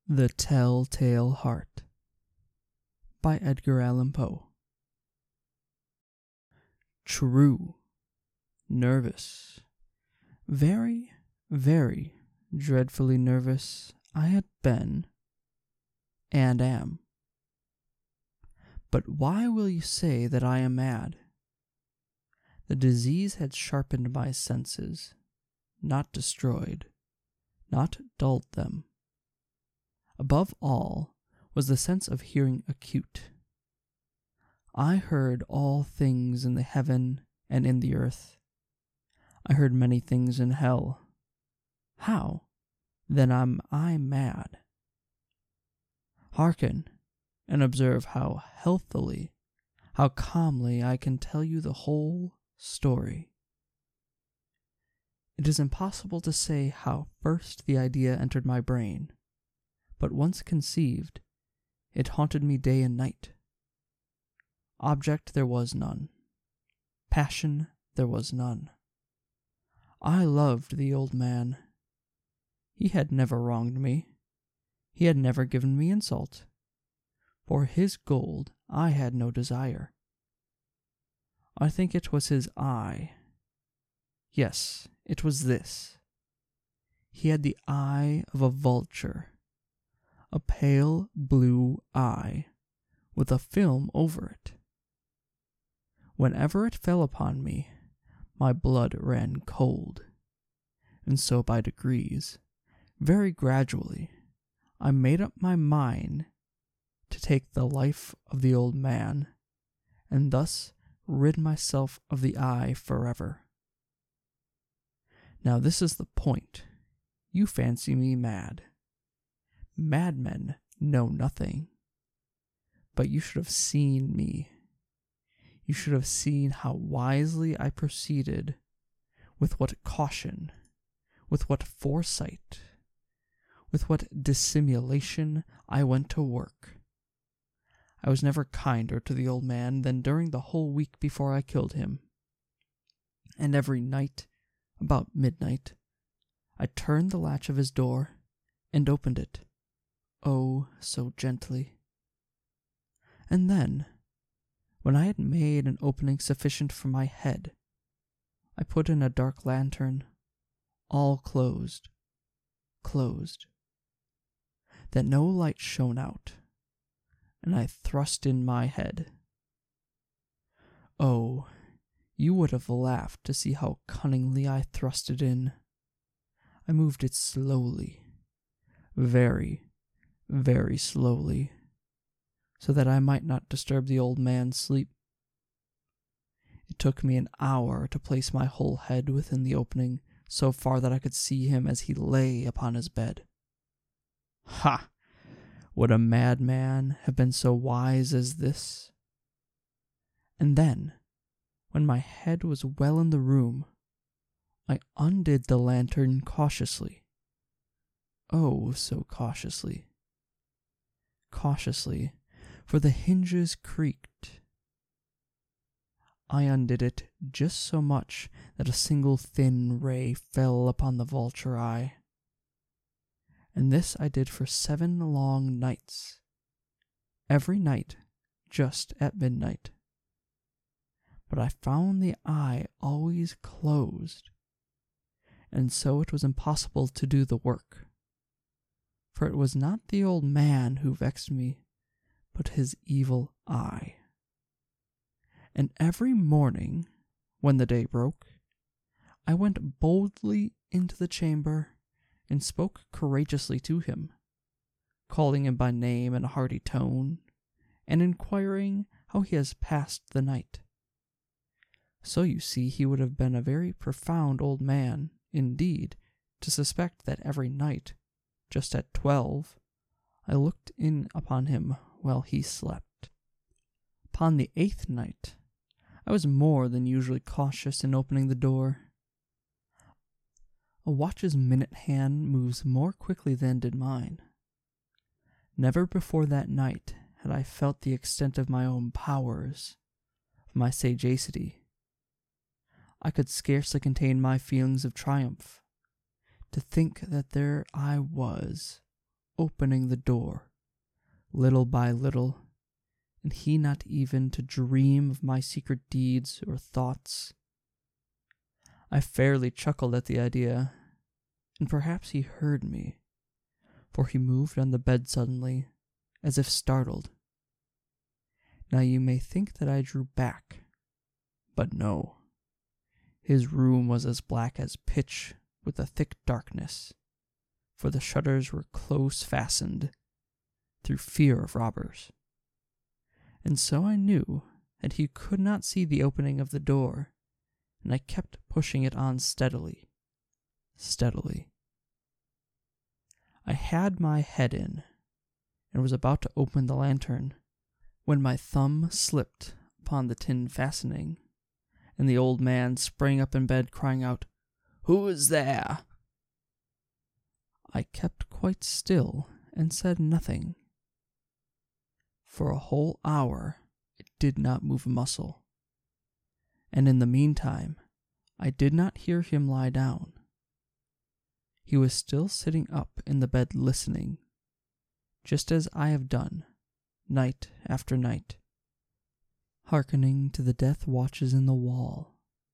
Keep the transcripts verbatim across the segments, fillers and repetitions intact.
The Telltale Heart by Edgar Allan Poe. True, nervous, very, very dreadfully nervous I had been, and am. But why will you say that I am mad? The disease had sharpened my senses, not destroyed, not dulled them. Above all was the sense of hearing acute. I heard all things in the heaven and in the earth. I heard many things in hell. How, then, am I mad? Hearken, and observe how healthily, how calmly I can tell you the whole story. It is impossible to say how first the idea entered my brain, but once conceived, it haunted me day and night. Object there was none. Passion there was none. I loved the old man. He had never wronged me. He had never given me insult. For his gold I had no desire. I think it was his eye. Yes, it was this. He had the eye of a vulture. A pale blue eye, with a film over it. Whenever it fell upon me, my blood ran cold, and so by degrees, very gradually, I made up my mind to take the life of the old man, and thus rid myself of the eye forever. Now this is the point. You fancy me mad. Madmen know nothing. But you should have seen me. You should have seen how wisely I proceeded, with what caution, with what foresight, with what dissimulation I went to work. I was never kinder to the old man than during the whole week before I killed him. And every night, about midnight, I turned the latch of his door and opened it. Oh, so gently. And then, when I had made an opening sufficient for my head, I put in a dark lantern, all closed, closed, that no light shone out, and I thrust in my head. Oh, you would have laughed to see how cunningly I thrust it in. I moved it slowly, very, very slowly, so that I might not disturb the old man's sleep. It took me an hour to place my whole head within the opening, so far that I could see him as he lay upon his bed. Ha! Would a madman have been so wise as this? And then, when my head was well in the room, I undid the lantern cautiously. Oh, so cautiously. Cautiously, for the hinges creaked. I undid it just so much that a single thin ray fell upon the vulture eye. And this I did for seven long nights. Every night, just at midnight. But I found the eye always closed, and so it was impossible to do the work. For it was not the old man who vexed me, but his evil eye. And every morning, when the day broke, I went boldly into the chamber and spoke courageously to him, calling him by name in a hearty tone, and inquiring how he has passed the night. So you see he would have been a very profound old man, indeed, to suspect that every night, just at twelve, I looked in upon him while he slept. Upon the eighth night, I was more than usually cautious in opening the door. A watch's minute hand moves more quickly than did mine. Never before that night had I felt the extent of my own powers, of my sagacity. I could scarcely contain my feelings of triumph. To think that there I was, opening the door, little by little, and he not even to dream of my secret deeds or thoughts. I fairly chuckled at the idea, and perhaps he heard me, for he moved on the bed suddenly, as if startled. Now you may think that I drew back, but no. His room was as black as pitch with a thick darkness, for the shutters were close fastened, through fear of robbers. And so I knew that he could not see the opening of the door, and I kept pushing it on steadily, steadily. I had my head in, and was about to open the lantern, when my thumb slipped upon the tin fastening, and the old man sprang up in bed, crying out, "Who is there?" I kept quite still, and said nothing. For a whole hour it did not move a muscle, and in the meantime I did not hear him lie down. He was still sitting up in the bed listening, just as I have done, night after night, hearkening to the death watches in the wall.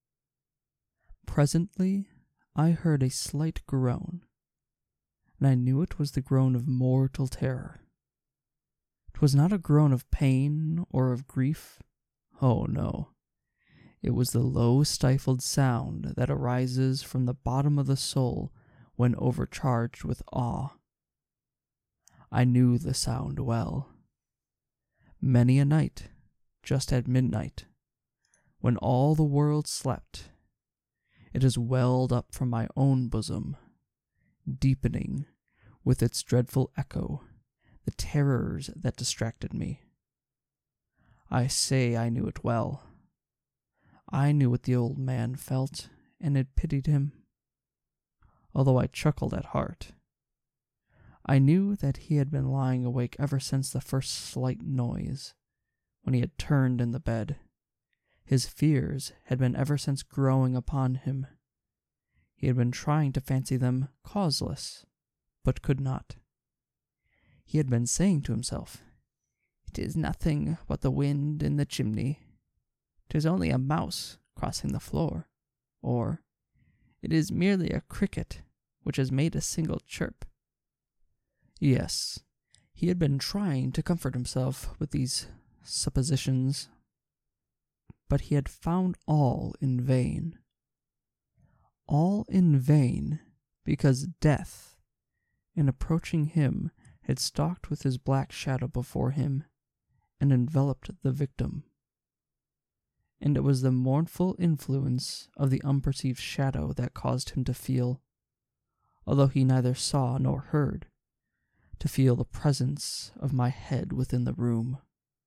Presently I heard a slight groan, and I knew it was the groan of mortal terror. It was not a groan of pain or of grief. Oh, no. It was the low stifled sound that arises from the bottom of the soul when overcharged with awe. I knew the sound well. Many a night, just at midnight, when all the world slept, it has welled up from my own bosom, deepening with its dreadful echo the terrors that distracted me. I say I knew it well. I knew what the old man felt, and had pitied him, although I chuckled at heart. I knew that he had been lying awake ever since the first slight noise, when he had turned in the bed. His fears had been ever since growing upon him. He had been trying to fancy them causeless, but could not. He had been saying to himself, "It is nothing but the wind in the chimney. 'Tis only a mouse crossing the floor," or, "It is merely a cricket which has made a single chirp." Yes, he had been trying to comfort himself with these suppositions, but he had found all in vain. All in vain, because death, in approaching him, had stalked with his black shadow before him, and enveloped the victim. And it was the mournful influence of the unperceived shadow that caused him to feel, although he neither saw nor heard, to feel the presence of my head within the room.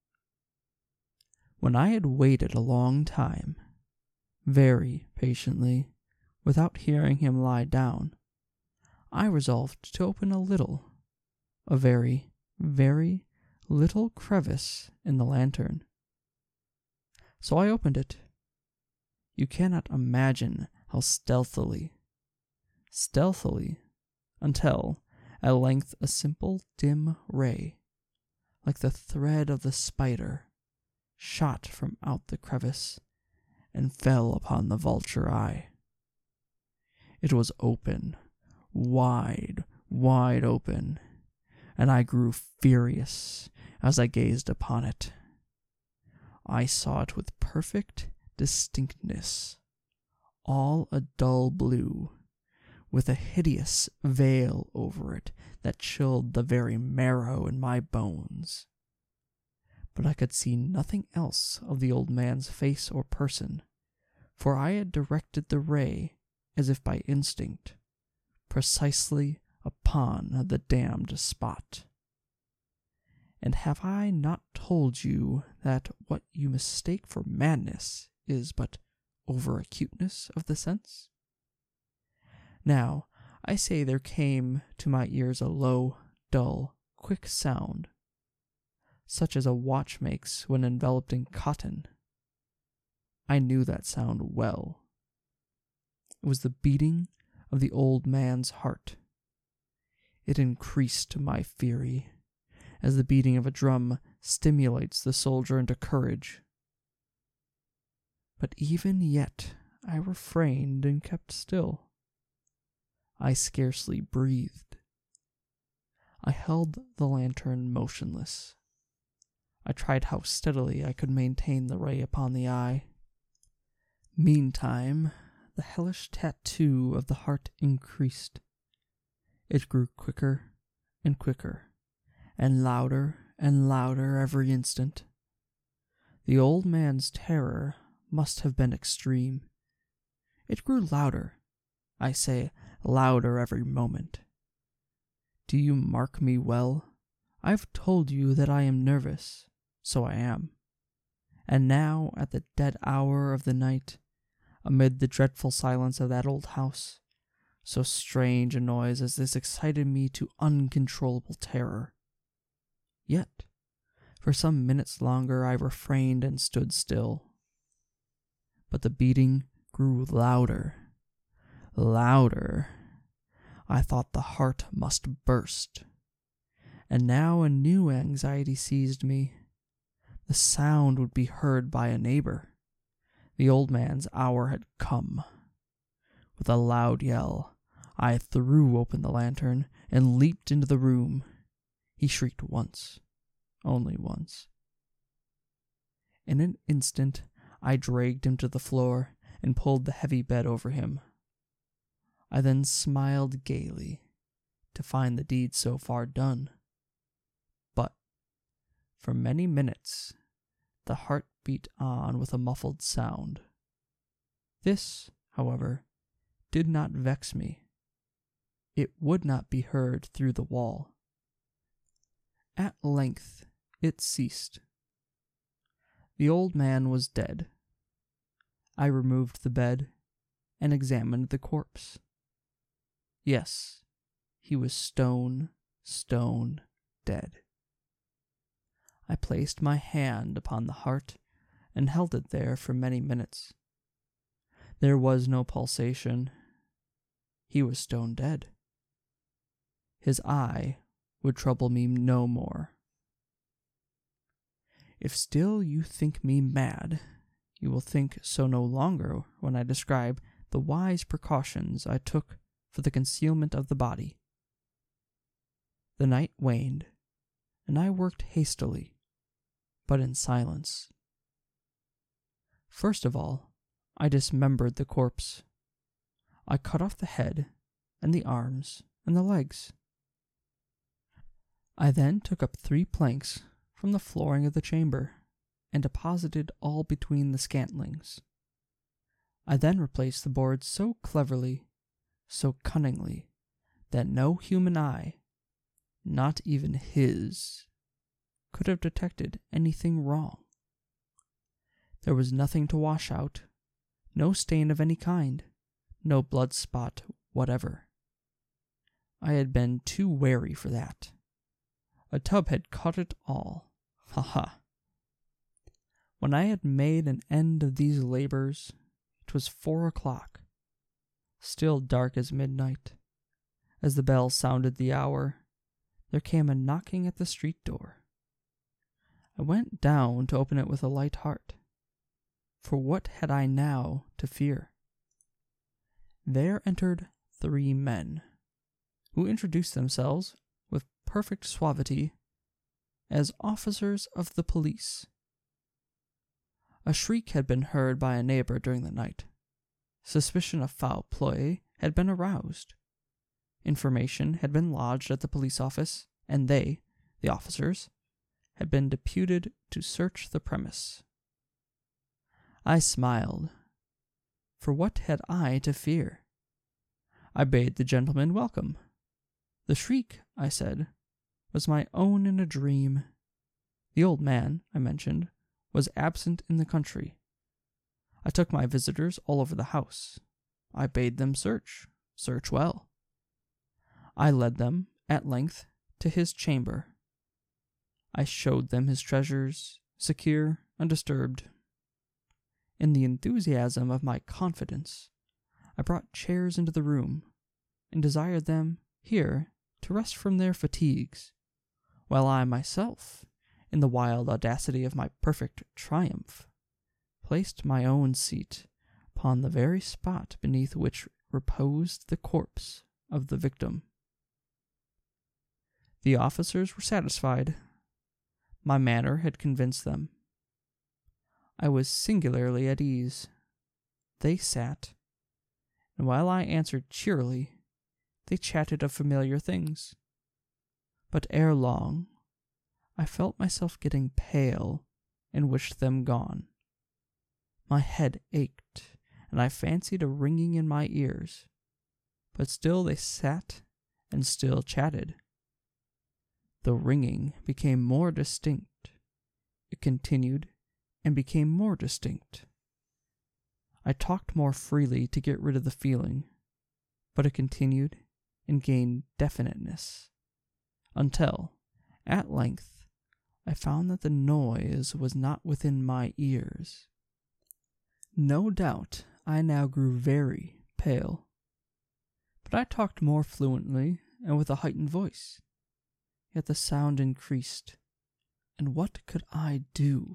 When I had waited a long time, very patiently, without hearing him lie down, I resolved to open a little, a very, very little crevice in the lantern. So I opened it. You cannot imagine how stealthily, stealthily, until, at length, a simple dim ray, like the thread of the spider, shot from out the crevice, and fell upon the vulture eye. It was open, wide, wide open, and I grew furious as I gazed upon it. I saw it with perfect distinctness, all a dull blue, with a hideous veil over it that chilled the very marrow in my bones. But I could see nothing else of the old man's face or person, for I had directed the ray, as if by instinct, precisely upon the damned spot. And have I not told you that what you mistake for madness is but over-acuteness of the sense? Now, I say there came to my ears a low, dull, quick sound, such as a watch makes when enveloped in cotton. I knew that sound well. It was the beating of the old man's heart. It increased my fury, as the beating of a drum stimulates the soldier into courage. But even yet I refrained and kept still. I scarcely breathed. I held the lantern motionless. I tried how steadily I could maintain the ray upon the eye. Meantime, the hellish tattoo of the heart increased. It grew quicker and quicker, and louder and louder every instant. The old man's terror must have been extreme. It grew louder, I say, louder every moment. Do you mark me well? I've told you that I am nervous, so I am. And now, at the dead hour of the night, amid the dreadful silence of that old house, so strange a noise as this excited me to uncontrollable terror. Yet, for some minutes longer I refrained and stood still. But the beating grew louder, louder. I thought the heart must burst. And now a new anxiety seized me. The sound would be heard by a neighbor. The old man's hour had come. With a loud yell, I threw open the lantern and leaped into the room. He shrieked once, only once. In an instant, I dragged him to the floor and pulled the heavy bed over him. I then smiled gaily to find the deed so far done. But for many minutes, the heart beat on with a muffled sound. This, however, did not vex me. It would not be heard through the wall. At length it ceased. The old man was dead. I removed the bed and examined the corpse. Yes, he was stone, stone dead. I placed my hand upon the heart and held it there for many minutes. There was no pulsation. He was stone dead. His eye would trouble me no more. If still you think me mad, you will think so no longer when I describe the wise precautions I took for the concealment of the body. The night waned, and I worked hastily, but in silence. First of all, I dismembered the corpse. I cut off the head, and the arms, and the legs. I then took up three planks from the flooring of the chamber, and deposited all between the scantlings. I then replaced the boards so cleverly, so cunningly, that no human eye, not even his, could have detected anything wrong. There was nothing to wash out, no stain of any kind, no blood spot whatever. I had been too wary for that. A tub had caught it all. Ha ha! When I had made an end of these labors, it was four o'clock, still dark as midnight. As the bell sounded the hour, there came a knocking at the street door. I went down to open it with a light heart, for what had I now to fear? There entered three men, who introduced themselves with perfect suavity as officers of the police. A shriek had been heard by a neighbor during the night. Suspicion of foul play had been aroused. Information had been lodged at the police office, and they, the officers, had been deputed to search the premise. I smiled, for what had I to fear? I bade the gentleman welcome. The shriek, I said, was my own in a dream. The old man, I mentioned, was absent in the country. I took my visitors all over the house. I bade them search, search well. I led them, at length, to his chamber. I showed them his treasures, secure, undisturbed. In the enthusiasm of my confidence, I brought chairs into the room, and desired them here to to rest from their fatigues, while I myself, in the wild audacity of my perfect triumph, placed my own seat upon the very spot beneath which reposed the corpse of the victim. The officers were satisfied. My manner had convinced them. I was singularly at ease. They sat, and while I answered cheerily, they chatted of familiar things. But ere long, I felt myself getting pale and wished them gone. My head ached, and I fancied a ringing in my ears, but still they sat and still chatted. The ringing became more distinct. It continued and became more distinct. I talked more freely to get rid of the feeling, but it continued and gained definiteness, until, at length, I found that the noise was not within my ears. No doubt I now grew very pale, but I talked more fluently and with a heightened voice. Yet the sound increased, and what could I do?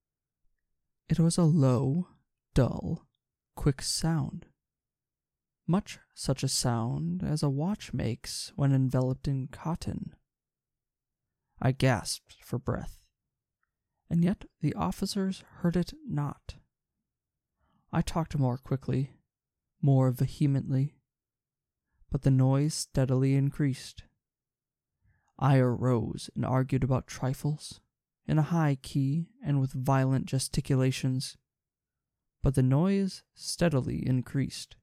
It was a low, dull, quick sound, much such a sound as a watch makes when enveloped in cotton. I gasped for breath, and yet the officers heard it not. I talked more quickly, more vehemently, but the noise steadily increased. I arose and argued about trifles, in a high key and with violent gesticulations, but the noise steadily increased.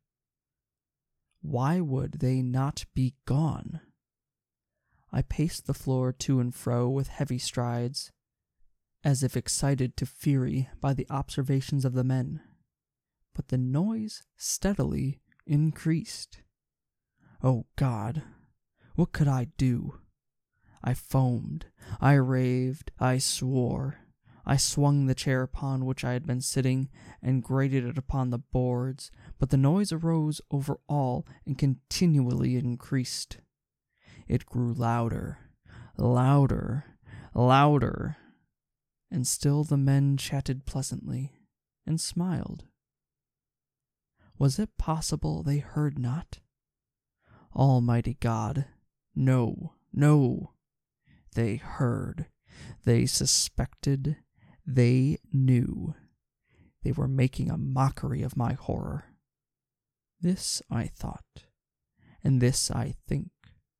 Why would they not be gone? I paced the floor to and fro with heavy strides, as if excited to fury by the observations of the men, but the noise steadily increased. Oh God, what could I do? I foamed, I raved, I swore. I swung the chair upon which I had been sitting and grated it upon the boards, but the noise arose over all and continually increased. It grew louder, louder, louder, and still the men chatted pleasantly and smiled. Was it possible they heard not? Almighty God, no, no! They heard, they suspected, they knew. They were making a mockery of my horror. This I thought, and this I think.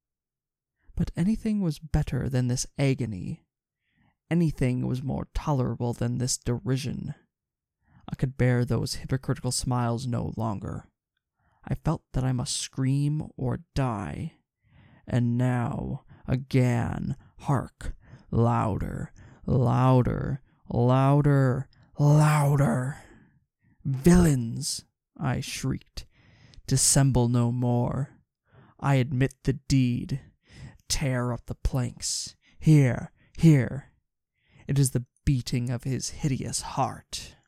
But anything was better than this agony. Anything was more tolerable than this derision. I could bear those hypocritical smiles no longer. I felt that I must scream or die. And now, again, hark, louder, louder, louder, louder. Villains, I shrieked, dissemble no more. I admit the deed. Tear up the planks. Here, here. It is the beating of his hideous heart.